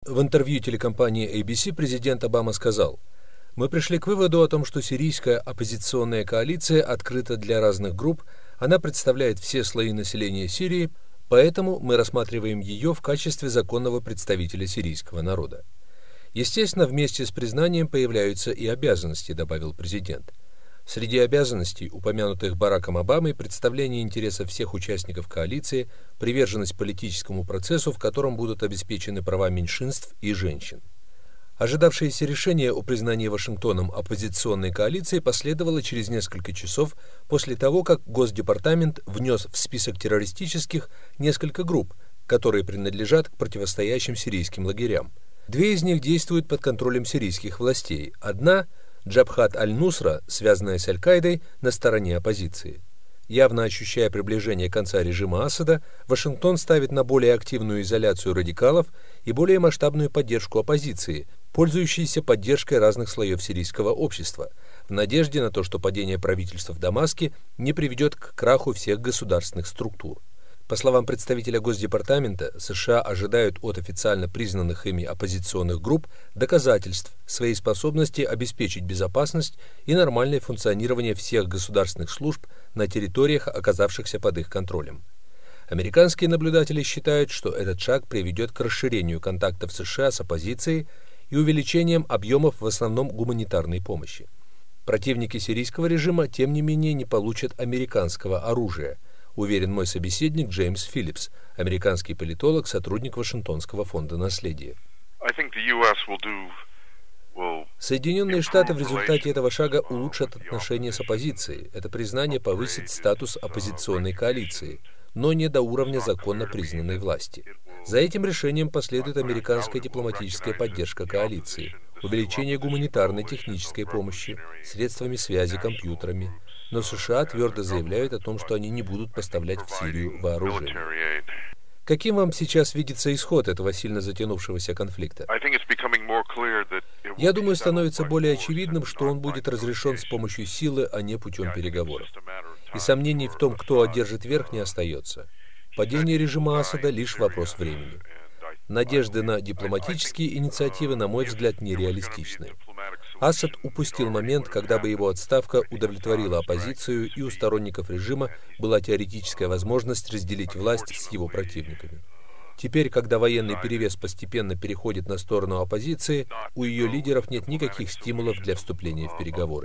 В интервью телекомпании ABC президент Обама сказал: «Мы пришли к выводу о том, что сирийская оппозиционная коалиция открыта для разных групп, она представляет все слои населения Сирии, поэтому мы рассматриваем ее в качестве законного представителя сирийского народа. Естественно, вместе с признанием появляются и обязанности», — добавил президент. Среди обязанностей, упомянутых Бараком Обамой, представление интересов всех участников коалиции, приверженность политическому процессу, в котором будут обеспечены права меньшинств и женщин. Ожидавшееся решение о признании Вашингтоном оппозиционной коалиции последовало через несколько часов после того, как Госдепартамент внес в список террористических несколько групп, которые принадлежат к противостоящим сирийским лагерям. Две из них действуют под контролем сирийских властей. Одна — Джабхат аль-Нусра, связанная с Аль-Каидой, на стороне оппозиции. Явно ощущая приближение конца режима Асада, Вашингтон ставит на более активную изоляцию радикалов и более масштабную поддержку оппозиции, пользующейся поддержкой разных слоев сирийского общества, в надежде на то, что падение правительства в Дамаске не приведет к краху всех государственных структур. По словам представителя Госдепартамента, США ожидают от официально признанных ими оппозиционных групп доказательств своей способности обеспечить безопасность и нормальное функционирование всех государственных служб на территориях, оказавшихся под их контролем. Американские наблюдатели считают, что этот шаг приведет к расширению контактов США с оппозицией и увеличением объемов в основном гуманитарной помощи. Противники сирийского режима, тем не менее, не получат американского оружия, уверен мой собеседник Джеймс Филлипс, американский политолог, сотрудник Вашингтонского фонда наследия. Соединенные Штаты в результате этого шага улучшат отношения с оппозицией. Это признание повысит статус оппозиционной коалиции, но не до уровня законно признанной власти. За этим решением последует американская дипломатическая поддержка коалиции, увеличение гуманитарной технической помощи, средствами связи, компьютерами. Но США твердо заявляют о том, что они не будут поставлять в Сирию вооружение. Каким вам сейчас видится исход этого сильно затянувшегося конфликта? Я думаю, становится более очевидным, что он будет разрешен с помощью силы, а не путем переговоров. И сомнений в том, кто одержит верх, не остается. Падение режима Асада — лишь вопрос времени. Надежды на дипломатические инициативы, на мой взгляд, нереалистичны. Асад упустил момент, когда бы его отставка удовлетворила оппозицию, и у сторонников режима была теоретическая возможность разделить власть с его противниками. Теперь, когда военный перевес постепенно переходит на сторону оппозиции, у ее лидеров нет никаких стимулов для вступления в переговоры.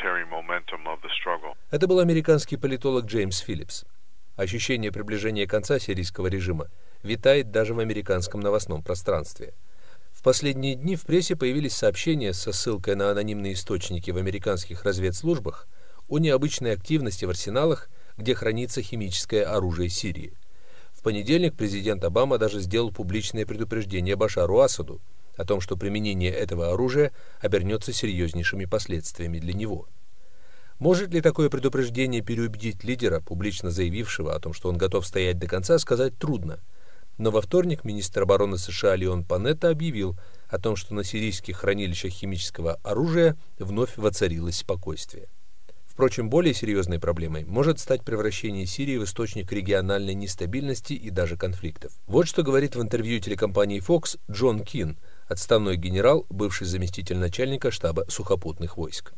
Это был американский политолог Джеймс Филлипс. Ощущение приближения конца сирийского режима витает даже в американском новостном пространстве. В последние дни в прессе появились сообщения со ссылкой на анонимные источники в американских разведслужбах о необычной активности в арсеналах, где хранится химическое оружие Сирии. В понедельник президент Обама даже сделал публичное предупреждение Башару Асаду о том, что применение этого оружия обернется серьезнейшими последствиями для него. Может ли такое предупреждение переубедить лидера, публично заявившего о том, что он готов стоять до конца, сказать трудно. Но во вторник министр обороны США Леон Панетта объявил о том, что на сирийских хранилищах химического оружия вновь воцарилось спокойствие. Впрочем, более серьезной проблемой может стать превращение Сирии в источник региональной нестабильности и даже конфликтов. Вот что говорит в интервью телекомпании Fox Джон Кин, отставной генерал, бывший заместитель начальника штаба сухопутных войск.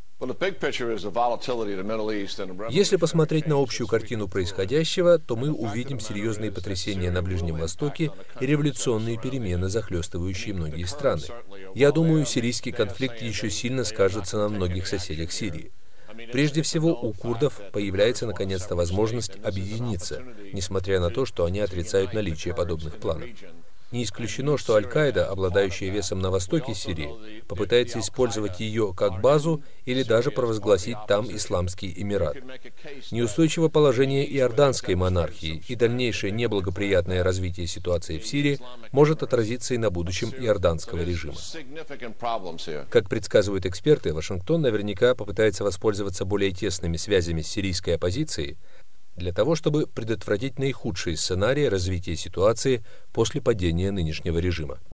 Если посмотреть на общую картину происходящего, то мы увидим серьезные потрясения на Ближнем Востоке и революционные перемены, захлестывающие многие страны. Я думаю, сирийский конфликт еще сильно скажется на многих соседях Сирии. Прежде всего, у курдов появляется наконец-то возможность объединиться, несмотря на то, что они отрицают наличие подобных планов. Не исключено, что Аль-Каида, обладающая весом на востоке Сирии, попытается использовать ее как базу или даже провозгласить там Исламский Эмират. Неустойчивое положение иорданской монархии и дальнейшее неблагоприятное развитие ситуации в Сирии может отразиться и на будущем иорданского режима. Как предсказывают эксперты, Вашингтон наверняка попытается воспользоваться более тесными связями с сирийской оппозицией для того, чтобы предотвратить наихудшие сценарии развития ситуации после падения нынешнего режима.